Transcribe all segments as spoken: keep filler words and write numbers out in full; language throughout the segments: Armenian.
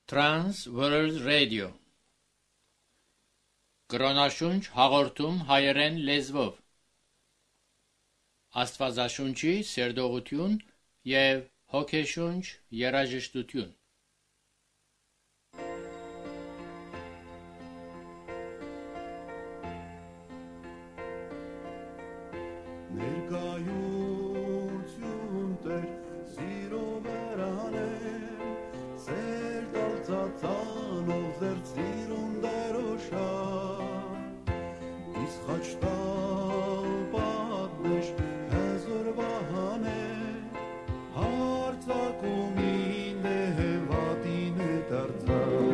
Trans World Radio Կրոնաշունչ հաղորդում հայերեն լեզվով Աստվածաշունչի սերտողություն և հոգեշունչ երաժշտություն Ներկայություն Տեր սիրով երաներ Սեր դալծածանով զերծ սիրուն դերոշան Իս խաչտալ պատնեշ հեզոր վահանե Հարցակում ինդ է հևատին է դարձան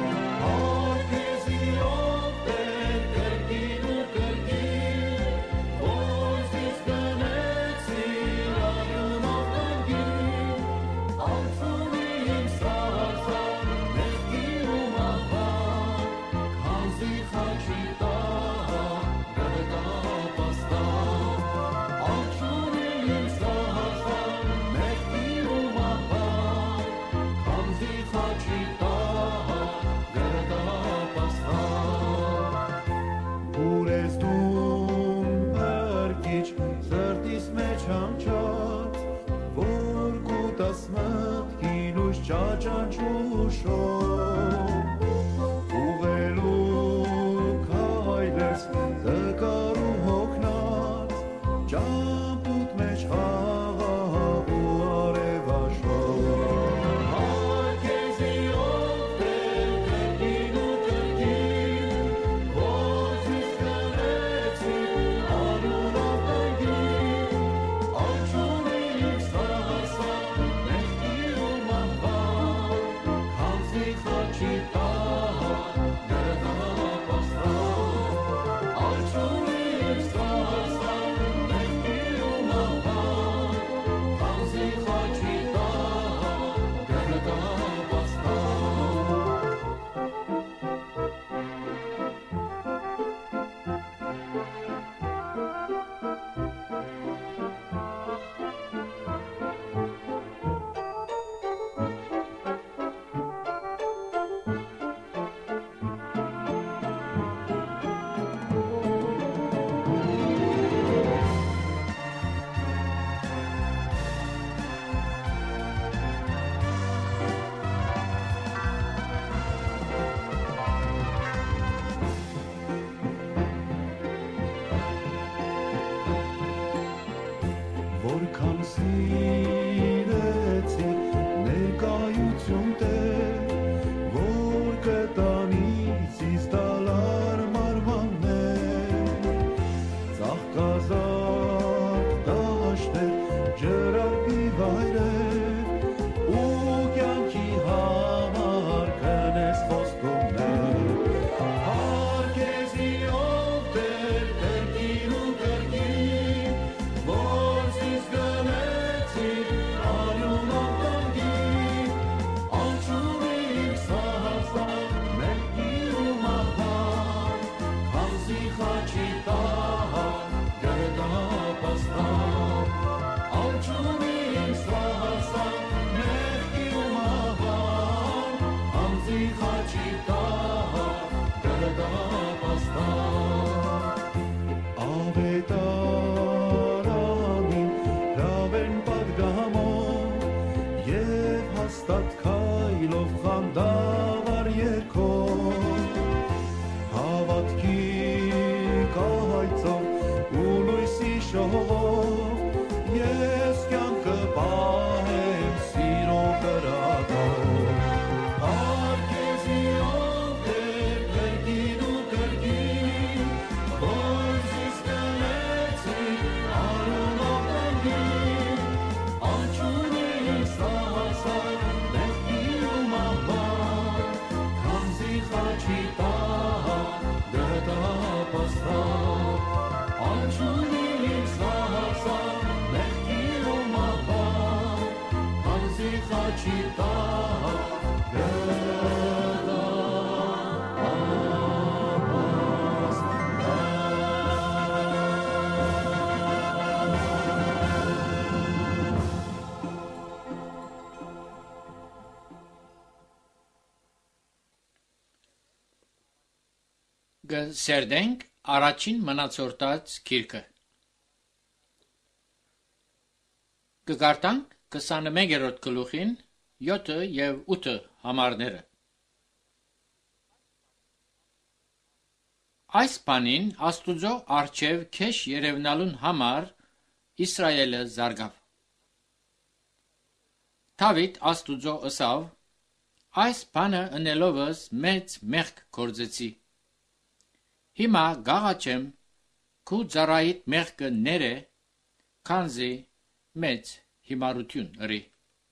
Ճանչուշով ուղղելու քայլես դկարու հոգնած ճամպուտ մեջ խաղաղ ու արևաշով Հարկեզի ովտեր կրկին ու կրկին որ զիս կրեցի անունով կրկին Ալչունի իմ սահասան մեղքի ու մահվան Որքան սիրեցի ներկայություն Տեր, որ կտանից իս տալար մարմաններ, ծաղկազարդ դաշտեր, ջրարգի վայրեր, ու կյանքի համար կնես խոստումներ, հարկեզի ովտեր կրկին ու կրկին, որ զիս գնեցի անունով կրկին, ալչունի իմ սահասան մեղքի ու մահվան, քանզի խաչի տահ գրդապաստան, ալչունի իմ սահասան մեղքի ու մահվան, քանզի խաչի տահ գրդապաստան, ավետարանին հրավեն պատգամով և հաստատ քայլով խանդավառ երգով հավատքի կայծով ու լույսի շողով ես կյանքը պահեմ սիրո կրակով Հարկեզի ովտեր կրկին ու կրկին որ զիս կնեցի անունով կրկին ալչունի իմ սահասան մեղքի ու մահվան քանզի խաչի տահ գրդապաստան ալչունի իմ սահասան մեղքի ու մահվան քանզի խաչի տահ գրդապաստան Գսերդենք առաջին մնացորդած գիրքը։ Կգարտանք քսաներորդ գլուխին յոթ եւ ութ համարները։ Այս բանին Աստուծո արչև քեշ երևնալուն համար Իսրայելը զարգավ։ Դավիթ Աստուծո ըսավ. այս բանը ընելովս մեծ մեղք գործեցի։ Հիմա գաղաչեմ քու ծառայիդ մեղքը ները, քանզի մեծ հիմարություն ըրի։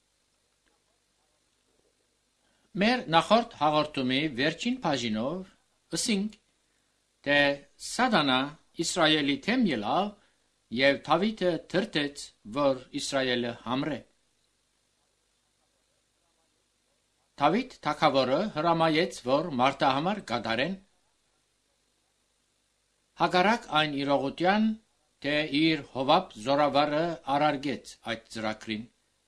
Մեր նախորդ հաղորդումի վերջին բաժինով ըսինք, թե Սատանա Իսրայելի թեմ ելավ եւ Դավիթը թրթեց, որ Իսրայելը համրե։ Դավիթ թագավորը հրամայեց, որ մարտահամար կատարեն, հակառակ այն իրողության, թե իր Հովաբ զորավարը արարգեց այդ ծրագրին։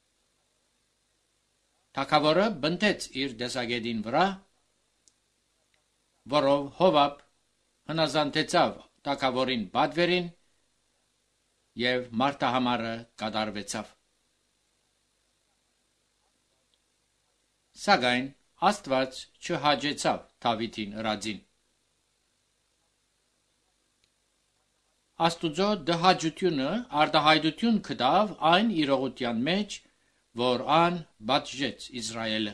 Թագավորը բնտեց իր դեսագետին վրա, որով Հովաբ հնազանդեցավ թագավորին բադվերին եւ մարտահամարը կատարվեցավ։ Սակայն Աստված չհաջեցավ Դավիթին ըրածին։ Աստուծո դահաճությունը արտահայտություն կտավ այն իրողության մեջ, որ ան բաժեց Իսրայելը։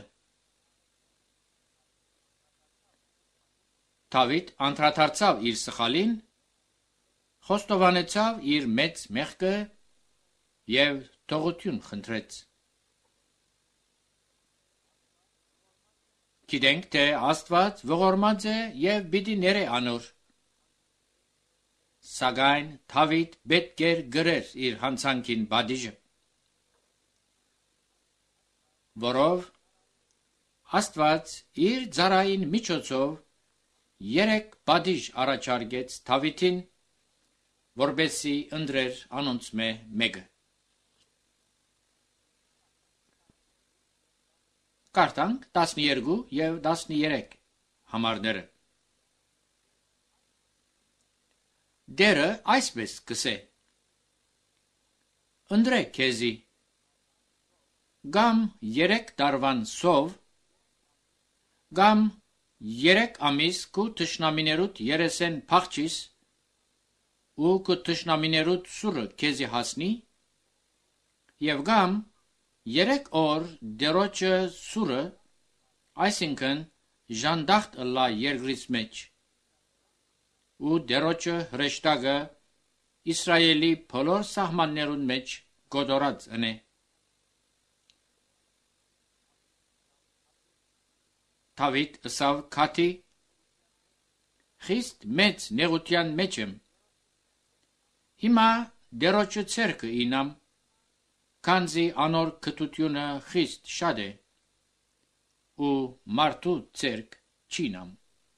Դավիթ անդրադարձավ իր սխալին, խոստովանեցավ իր մեծ մեղքը եւ թողություն խնդրեց։ Գիտենք, թե Աստված ողորմած է եւ պիտի ներե անոր։ Սակայն Դավիթ պետք էր գրեր իր հանցանքին բադիժը, որով Աստված իր ծառային միջոցով երեք բադիժ առաջարկեց Դավիթին, որբեսի ընտրեր անոնց մեկը։ Կարտանք տասներկու եւ տասներեք համարները։ Դերը այսպես կսե. ընտրե քեզի գամ երեք տարվան սով, գամ երեք ամիս քու թշնամիներուտ երեսեն փախչիս, ու քու թշնամիներուտ սուրը քեզի հասնի, եւ գամ երեք օր դերոջը սուրը, այսինքն ժանդախտ ըլլա երկրից մեջ, ու դերոջը հրեշտակը Իսրայելի բոլոր սահմաններուն մեջ գոդորած ընե։ Դավիթ ըսավ քաթի. խիստ մեծ նեղության մեջ եմ, հիմա դերոջը ցերկը ինամ, քանզի անոր քտությունը խիստ շատ է, ու մարդու ցերկ չինամ։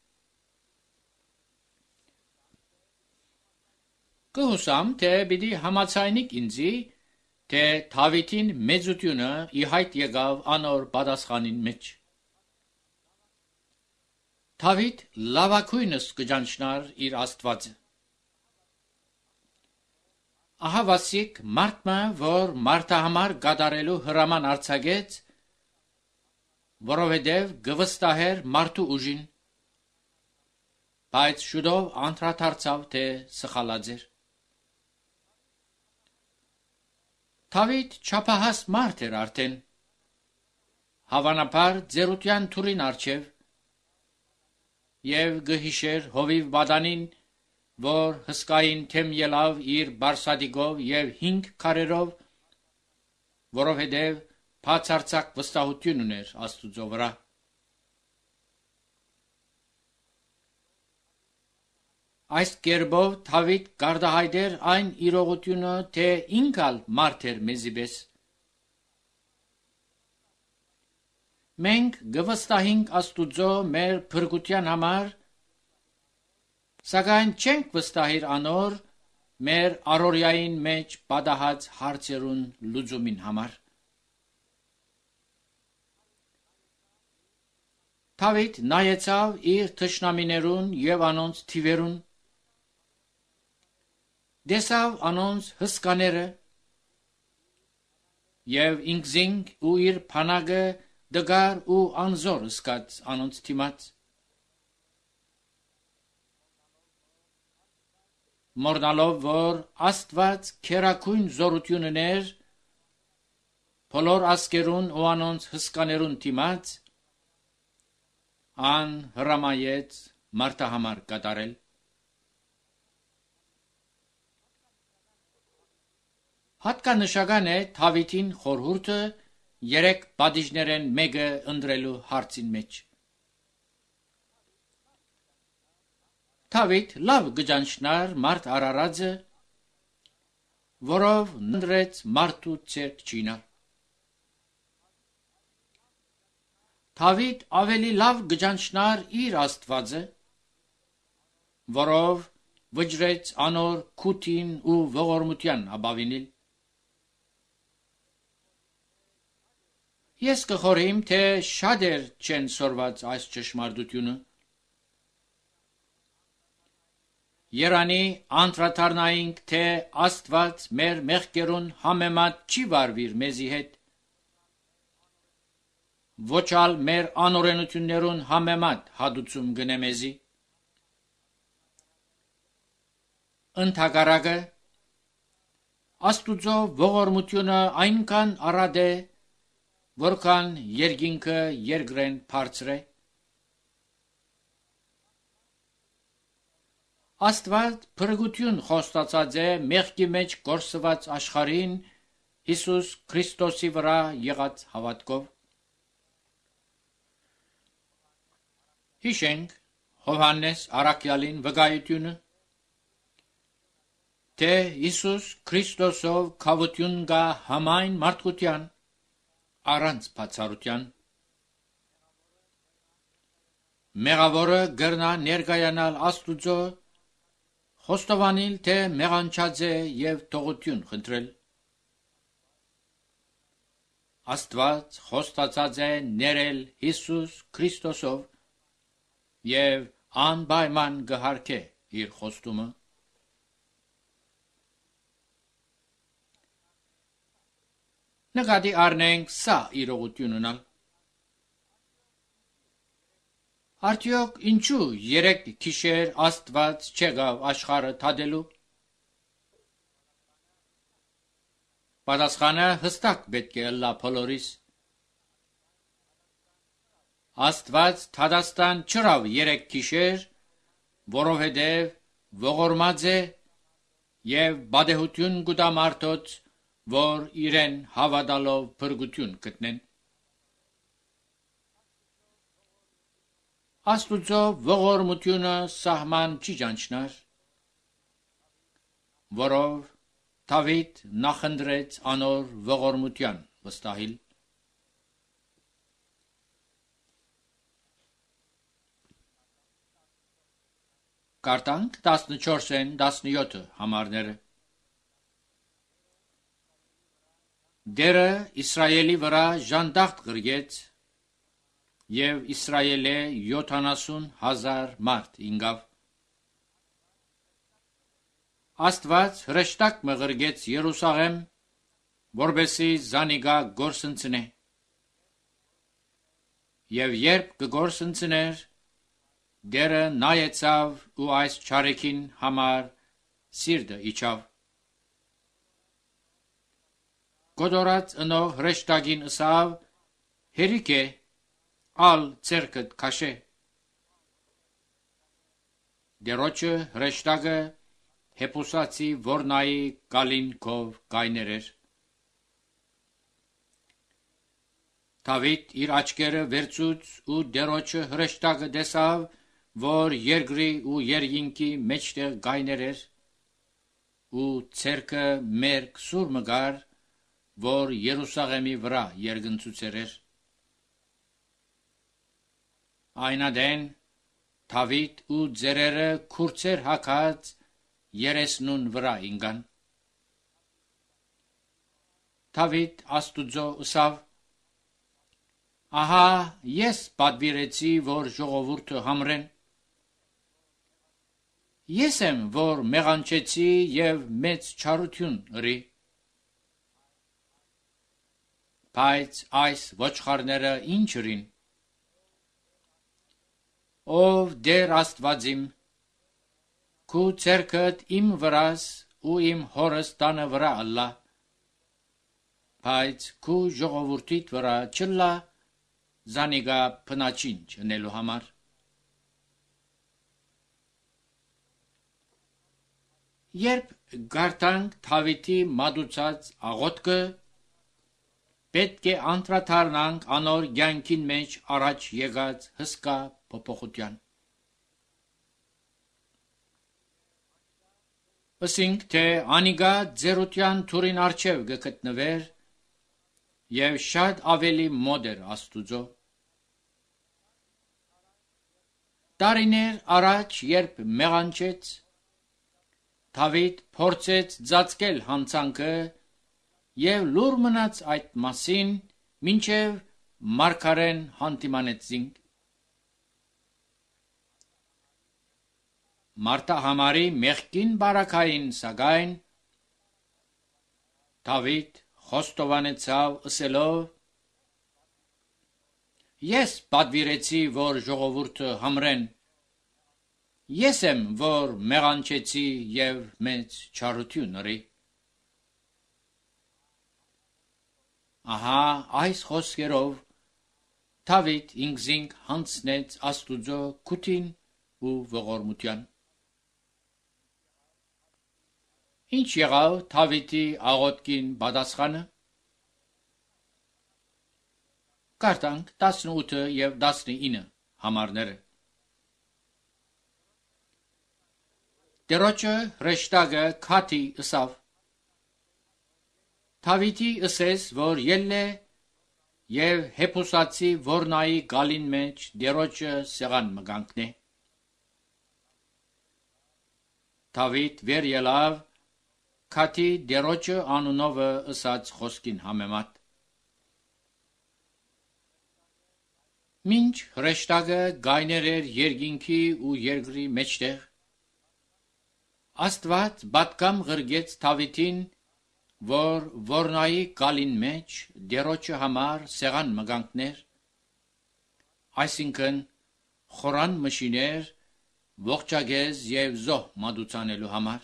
Կհուսամ, թե պիտի համաձայնիք ինձի, թե Դավիթին մեծությունը ի հայտ եկավ անոր պատասխանին մեջ։ Դավիթ լավագույնս կճանչնար իր Աստվածը։ Ահավասիկ մարդը, որ մարտահամար կատարելու հրաման արձակեց, որովհետև գվստահեր մարդու ուժին, բայց շուտով անդրադարձավ, թե սխալած էր։ Դավիթ չափահաս մարդ էր արդեն, հավանաբար ձերության թուրին առջև, եւ գհիշեր հովիվ բադանին, որ հսկային թեմ ելավ իր բարսադիկով եւ հինգ քարերով, որովհետեւ բացարձակ վստահություն ուներ Աստուծո վրա։ Այս կերպով Դավիթ գարդահայտեր այն իրողությունը, թե ինքալ մարդ էր մեզի պես։ Մենք գվստահենք Աստուծո մեր փրկության համար, սակայն չենք վստահիր անոր մեր առօրյային մեջ պատահած հարցերուն լուծումին համար։ Դավիթ նայեցավ իր թշնամիներուն եւ անոնց թիվերուն, դեսավ անոնց հսկաները եւ ինքզինք ու իր փանագը դգար ու անզոր սկաց անոնց թիմաց, մորնալով որ Աստված քերակույն զորություն ուներ բոլոր ասկերուն ու անոնց հսկաներուն թիմաց, ան հրամայեց մարտահամար կատարել։ Հատկանշական է Դավիթին խորհուրդը երեք պատիժներեն մեկը ընտրելու հարցին մեջ։ Դավիթ լավ գճանչնար մարդ արարածը, որով ընտրեց մարդու ցերկ չինալ։ Դավիթ ավելի լավ գճանչնար իր Աստվածը, որով վճռեց անոր քութին ու ողորմության ապավինել։ Ես կխորհեմ, թե շատեր չեն սորված այս ճշմարտությունը։ Երանի անդրադառնայինք, թե Աստված մեր մեղքերուն համեմատ չի վարվիր մեզի հետ, ոչ ալ մեր անօրենություններուն համեմատ հադուցում գնե մեզի։ Ընդհակառակը, Աստուծո ողորմությունը այնքան առադ է, որքան երկինքը երկրեն բարձր է։ Աստված փրկություն խոստացած է մեղքի մեջ կորսված աշխարհին Հիսուս Քրիստոսի վրա եղած հավատքով։ Հիշենք Հովհաննես առաքյալին վկայությունը, թե Հիսուս Քրիստոսով քավություն գա համայն մարդկության առանց բացառության։ Մեղավորը գրնա ներկայանալ Աստուծո, խոստովանել, թե մեղանչած է եւ թողություն խնդրել։ Աստված խոստացած է ներել Հիսուս Քրիստոսով եւ անպայման գհարքե իր խոստումը։ Նկատի առնենք սա իրողությունն ալ։ Արդյոք ինչու երեք գիշեր Աստված չեղավ աշխարհը թադելու։ Պատասխանը հստակ պետք է ըլլա բոլորիս։ Աստված թադաստան չրավ երեք գիշեր, որովհետև ողորմած է եւ բադեհություն գուտա մարդոց, որ իրեն հավատալով փրկություն գտնեն։ Աստուծո ողորմությունը սահման չի ճանչնար, որով Դավիթ նախընտրեց անոր ողորմության վստահիլ։ Կարտանք տասնչորսեն տասնյոթ համարները։ Դերը Իսրայելի վրա ժանդախտ գրգեց եւ Իսրայելե յոթանասուն հազար մարդ ինգավ։ Աստված հրեշտակ մղրգեց Երուսաղեմ, որբեսի զանիգա գործընծնե։ Եվ երբ կգործընծներ, դերը նայեցավ ու այս չարեքին համար սիրտը իջավ։ Գոդորած ընող հրեշտակին ըսավ, հերիք է, ալ ցերկդ քաշե։ Դերոջը հրեշտակը հեպուսացի որնայի գալինքով գայներեր։ Դավիթ իր աչքերը վերցուց ու դերոջը հրեշտակը տեսավ, որ երկրի ու երկինքի մեջտեղ գայներեր, ու ցերկը մերկ սուր մգար, որ Երուսաղեմի վրա երգնցուցեր էր։ Այնադեն Դավիթ ու ձերերը քուրցեր հակած երեսնուն վրա ինգան։ Դավիթ Աստուծո ըսավ, Ահա ես պատվիրեցի, որ ժողովուրդը համրեն։ Ես եմ, որ մեղանչեցի և մեծ չարություն ըրի։ Բայց այս ոչխարները ինչ ըրին։ Ով Տեր Աստվածիմ, քու ցերքդ իմ վրաս ու իմ հորս տանը վրա ըլլա, բայց քու ժողովուրդիդ վրա չըլլա զանիգա փնաչինչ ընելու համար։ Երբ գարտանք Դավիթի մատուցած աղոթքը, պետք է անդրադառնանք անոր կյանքին մեջ առաջ եկած հսկա փոփոխության։ Ասինք, թե անիգա ձերության թուրին առջև գտնվեր և շատ ավելի մոտ էր Աստուծո։ Տարիներ առաջ, երբ մեղանչեց, Դավիթ փորձեց ծածկել հանցանքը և լուր մնաց այդ մասին, մինչև մարգարեն հանդիմանեցինք։ Մարտահամարի մեղքին բարակային, սակայն Դավիթ խոստովանեցավ ըսելով. Ես պատվիրեցի, որ ժողովուրդը համրեն, ես եմ, որ մեղանչեցի և մեծ չարություն ըրի։ Ահա այս խոսքերով Դավիթ ինքզինք հանձնեց Աստուծո քութին ու ողորմության։ Ինչ եղավ Դավիթի աղոթքին պատասխանը։ Կարդանք տասնութ և տասնինը համարները։ Տերոջը հրեշտակը Գադի ըսավ. Դավիթի ըսես, որ ելլե և Հեփուսացի Որնայի գալին մեջ Տերոջը սեղան մը կանգնե։ Դավիթ վեր ելավ Գադի Տերոջը անունովը ըսած խոսքին համեմատ։ Մինչ հրեշտակը գայներ էր երկինքի ու երկրի մեջտեղ, Աստված պատգամ ղրկեց Դավիթին, որ Որնայի գալին մեջ Տերոջը համար սեղան մը կանգներ, այսինքն խորան մշիներ, ողջագեզ և զոհ մատուցանելու համար։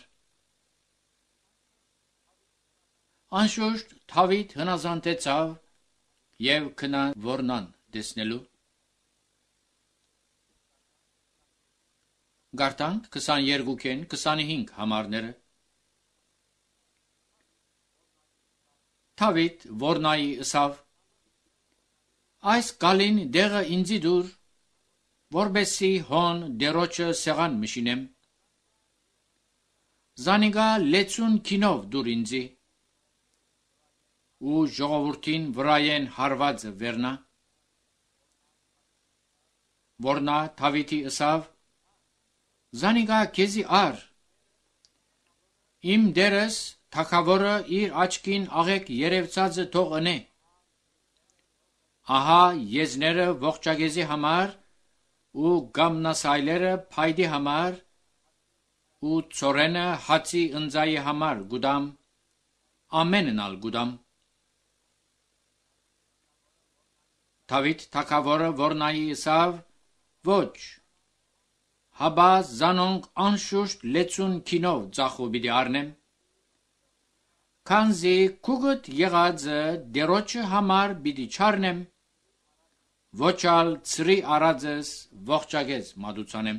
Անշուշտ Դավիթ հնազանդեցավ և գնաց Որնան տեսնելու։ Գարտանք քսաներկուքեն քսանհինգ համարները։ Դավիթ Որնայի ըսավ. Այս գալին դեղը ինձի դուր, որբեսի հոն Տերոջը սեղան մշինեմ։ Զանիգա լեցուն քինով դուր ինձի, ու ժողովրդին վրայեն հարվածը վերնա։ Որնա Դավիթի ըսավ. Զանիգա քեզի ար, իմ դերս թագավորը իր աչքին աղեք երևցածը թող ընե։ Ահա եզները ողջագեզի համար ու գամնասայլերը փայդի համար ու ծորենը հացի ընձայի համար գուդամ, ամենն ալ գուդամ։ Դավիթ թագավորը Որնայի ըսավ. Ոչ, հաբա զանոնք անշուշտ լեցուն քինով ծախու պիտի առնեմ, քանզի քուգդ եղածը Տերոջը համար պիտի չառնեմ, ոչ ալ ծրի արածս ողջագեզ մատուցանեմ։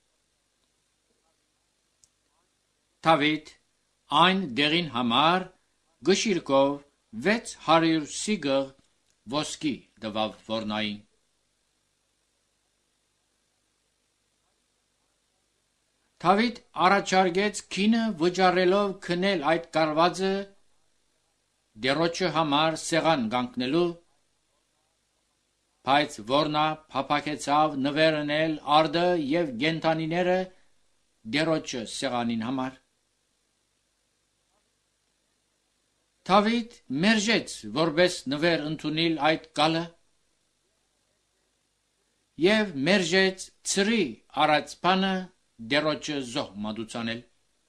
Դավիթ այն դեղին համար գշիրկով վեց հարյուր սիգղ ոսկի տվավ Որնային։ Դավիթ առաջարկեց քինը վճարելով քնել այդ կարվածը Տերոջը համար սեղան կանգնելու, բայց Որնա փափագեցավ նվերնել արդը և գենթանիները Տերոջը սեղանին համար։ Դավիթ մերժեց որպես նվեր ընդունել այդ գալը, եւ մերժեց ծրի արածպանը դերոջը զոհ մատուցանել։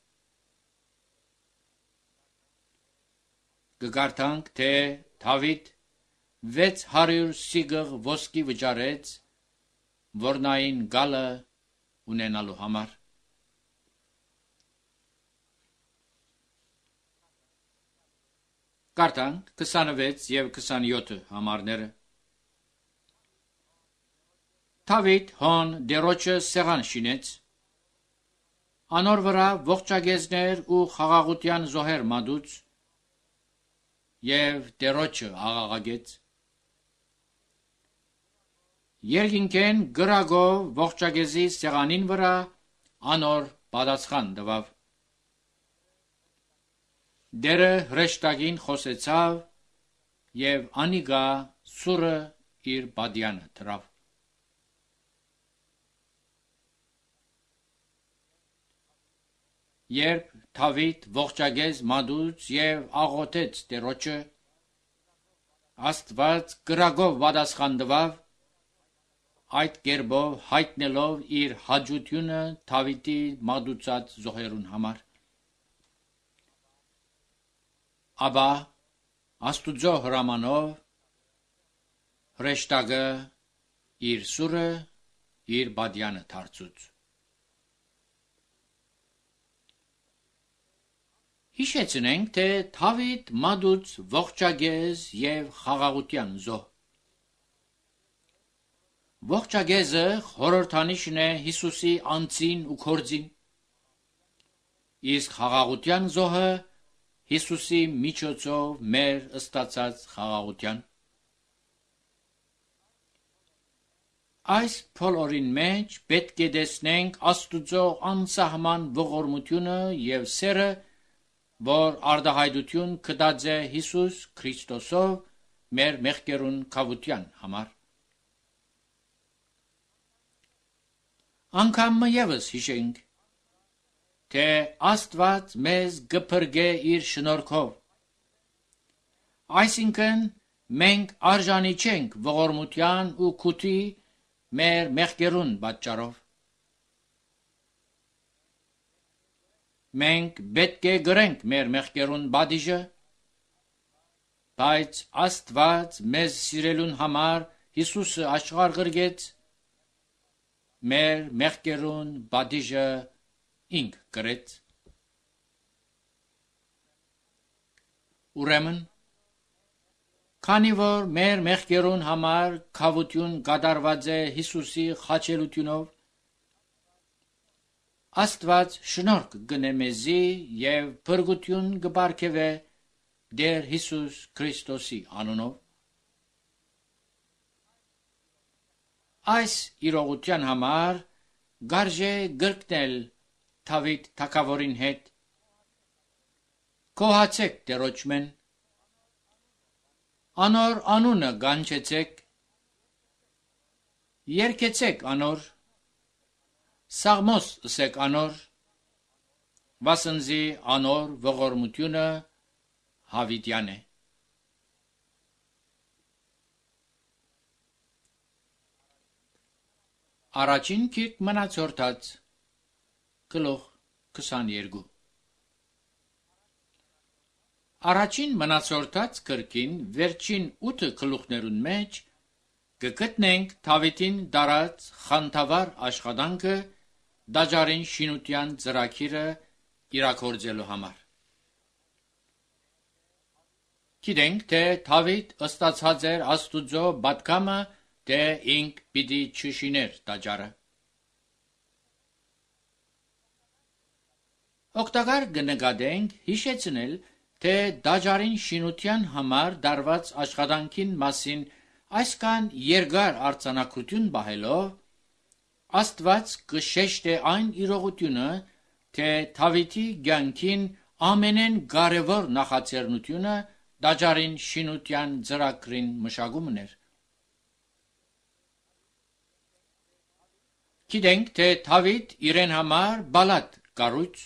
Գգարտանք, թե Դավիթ վեց հարյուր սիգղ ոսկի վճարեց, որնային գալը ունենալու համար։ Կարդանք քսանվեց եւ քսանյոթ համարները։ Դավիթ հոն դերոջը սեղան շինեց, անոր վրա ողջագեզներ ու խաղաղության զոհեր մատուց եւ դերոջը աղաղագեց։ Երկինքեն գրագով ողջագեզի սեղանին վրա անոր պատասխան տվավ։ Դերը հրեշտակին խոսեցավ եւ անիգա սուրը իր բադյանը դրավ։ Երբ Դավիթ ողջագեզ մատուց եւ աղոթեց Տերոջը, Աստված գրագով պատասխան տվավ, այդ կերպով հայտնելով իր հաջությունը Դավիթի մատուցած զոհերուն համար։ Աբա Աստուծո հրամանով հրեշտակը իր սուրը իր բադյանը դարձուց։ Հիշեցնենք, թե Դավիթ մատուց ողջագեզ եւ խաղաղության զոհ։ Ողջագեզը խորհրդանիշն է Հիսուսի անձին ու կորձին, իսկ խաղաղության զոհը Հիսուսի միջոցով մեր ստացած խաղաղության։ Այս փոլորին մեջ պետք է տեսնենք Աստուծո անսահման ողորմությունը եւ սերը, որ արդահայտություն կտած է Հիսուս Քրիստոսով մեր մեղքերուն կավության համար։ Անգամ եւս հիշենք, թե Աստված մեզ գփրկե իր շնորհքով։ Այսինքն մենք արժանի չենք ողորմության ու քութի մեր մեղքերուն պատճառով։ Մենք պետք է գրենք մեր մեղքերուն բադիժը, բայց Աստված մեզ սիրելուն համար Հիսուսը աշխարհ գրգեց, մեր մեղքերուն բադիժը ինք գրեց։ Ուրեմն, քանի որ մեր մեղքերուն համար քավություն կատարված է Հիսուսի խաչելությունով, Աստված շնորհք գնե մեզի եւ փրկություն կբարգեւե դեր Հիսուս Քրիստոսի անունով։ Այս իրողության համար գարժե գրկնել Դավիթ թագավորին հետ։ Կոհացեք Տերոջմեն, անոր անունը գանչեցեք, երգեցեք անոր, սաղմոս ըսեք անոր, վասնզի անոր ողորմությունը հավիտյան է։ Առաջին գիրք Մնացորդաց, գլուխ քսաներկու։ Առաջին Մնացորդաց գրքին վերջին ութ գլուխներուն մեջ կգտնենք Դավիթին դարած խանդավառ աշխատանքը դաջարին շինության ծրագիրը իրագործելու համար։ Գիտենք, թե Դավիթ ստացած էր Աստուծո պատգամը, թե ինք պիտի չշիներ դաջարը։ Օգտակար կնկատենք հիշեցնել, թե դաջարին շինության համար դարված աշխատանքին մասին այսքան երկար արձանագրություն պահելով, Աստված կշեշտե այն իրողությունը, թե Դավիթի կյանքին ամենեն կարևոր նախաձեռնությունը դաջարին շինության ծրագրին մշակումն էր։ Գիտենք, թե Դավիթ իրեն համար բալատ կառույց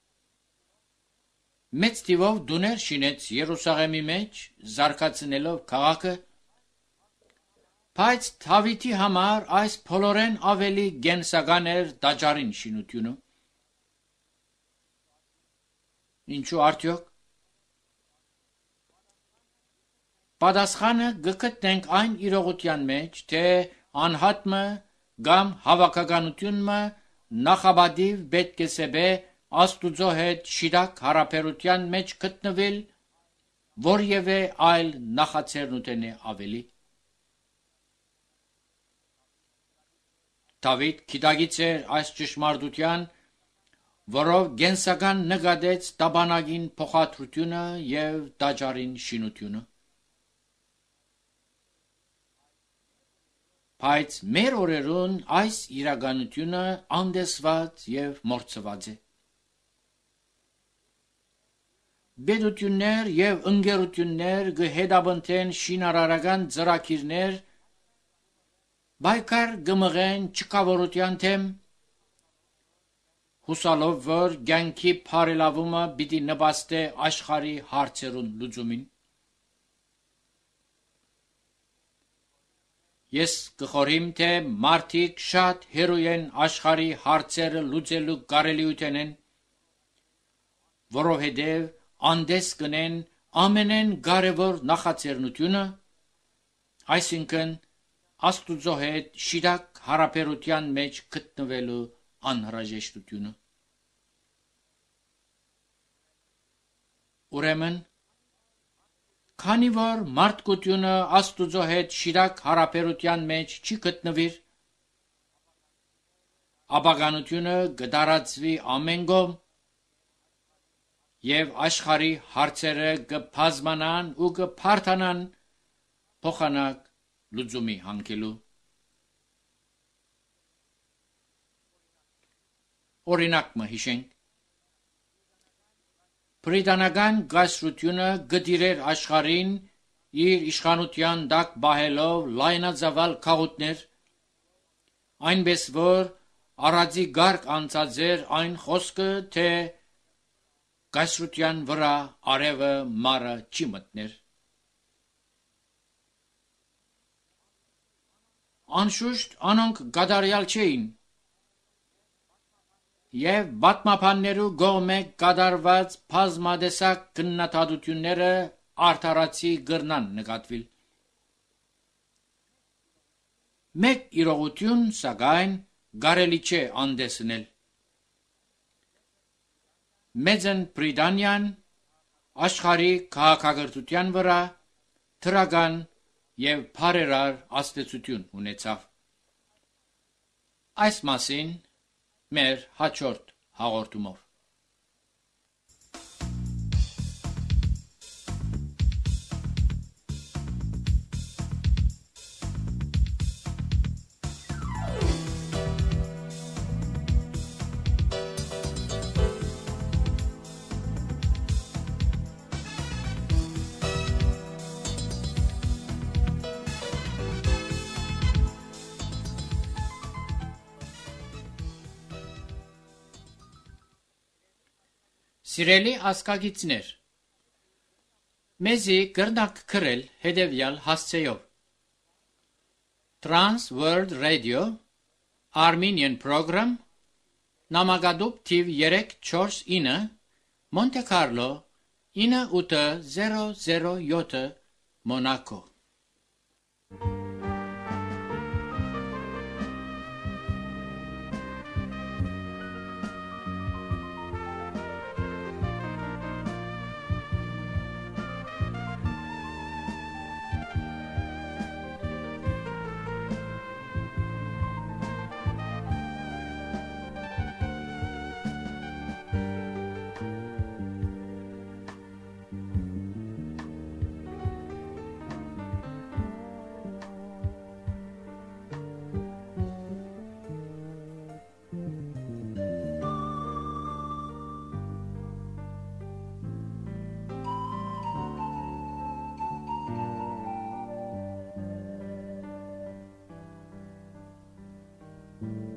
մեծ թիվով դուներ շինեց Երուսաղեմի մեջ, զարգացնելով քաղաքը, Բայց Դավիթի համար այս փոլորեն ավելի գենսական էր դաջարին շինությունը։ Ինչու արդյոք։ Պատասխանը գտնենք այն իրողության մեջ, թե անհատը կամ հավաքականությունը նախաբադիվ պետք է սեբե Աստուծո հետ շիրակ հարաբերության մեջ գտնվել որևէ այլ նախաձեռնութենե ավելի։ Դավիթ գիտակից էր այս ճշմարտության, որով գենսական նկատեց տաբանագին փոխադրությունը եւ դաջարին շինությունը։ Բայց մեր օրերուն այս իրականությունը անդեսված եւ մորցված է։ Բեդություններ եւ ընկերություններ գհետաբնթեն շինարարական ծրագիրներ, բայկար գմղեն չկավորության թեմ, հուսալով որ գյանքի բարելավումը պիտի նպաստե աշխարհի հարցերուն լուծումին։ Ես կխորհեմ, թե մարդիկ շատ հերոյ են աշխարհի հարցերը լուծելու կարելիութենեն, որովհետև անդես կնեն ամենեն կարևոր նախաձեռնությունը, այսինքն Աստուծո հետ շիրակ հարաբերության մեջ գտնվելու անհրաժեշտությունը։ Ուրեմն, քանի որ մարդկությունը Աստուծո հետ շիրակ հարաբերության մեջ չի գտնվիր, ապագանությունը կդարածվի ամեն կողմ եւ աշխարհի հարցերը կբազմանան ու կփարթանան փոխանակ լուծումի հանգելու։ Օրինակ մը հիշենք։ Բրիտանական գայսրությունը գտիրեր աշխարհին իր իշխանության տակ բահելով լայնածավալ քաղաքներ, այնպես որ առածի գարկ անցած էր այն խոսքը, թե գայսրության վրա արևը մարը չի մտներ։ Անշուշտ անոնք գադարյալ չէին, եւ պատմաբաններու կողմէ կատարված բազմադեսակ քննադատությունները արդարացի գրնան նկատվել։ Մեկ իրողություն, սակայն, կարելի չէ անդեսնել։ Մեծն Բրիտանիան աշխարհի քաղաքակրթության վրա թրական եւ բարերար աստեցություն ունեցավ։ Այս մասին մեր հաջորդ հաղորդումով։ Սիրելի ազգագիցներ, մեզի կրնակ քրել հետևյալ հասցեով. Trans World Radio Armenian Program Նամակադուպ թիվ երեք չորս ինը Monte Carlo ինը ութ զերո զերո յոթ Monaco you.